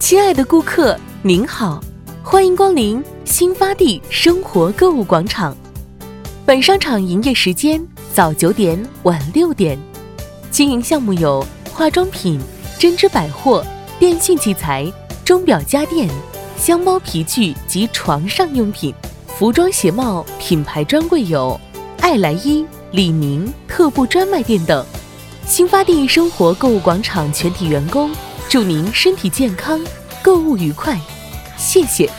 亲爱的顾客，您好，欢迎光临新发地生活购物广场。本商场营业时间早9点，晚6点。经营项目有化妆品、针织百货、电信器材、钟表家电、箱包皮具及床上用品。服装鞋帽品牌专柜有爱莱伊、李宁、特步专卖店等。新发地生活购物广场全体员工祝您身体健康，购物愉快，谢谢。